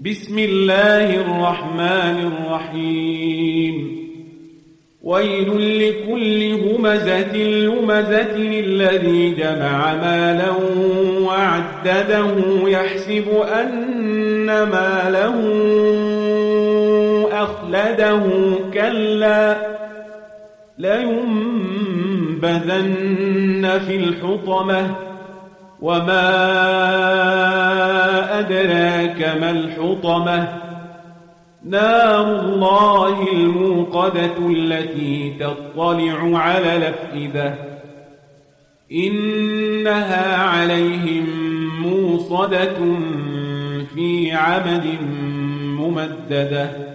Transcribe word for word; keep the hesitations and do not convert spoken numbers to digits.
بسم الله الرحمن الرحيم ويل لكل همزة لمزة الذي جمع مالا وعدده يحسب أن ماله أخلده كلا لينبذن في الحطمة وما أدراك ما الحطمة نار الله الموقدة التي تطلع على الأفئدة إنها عليهم موصدة في عمد ممددة.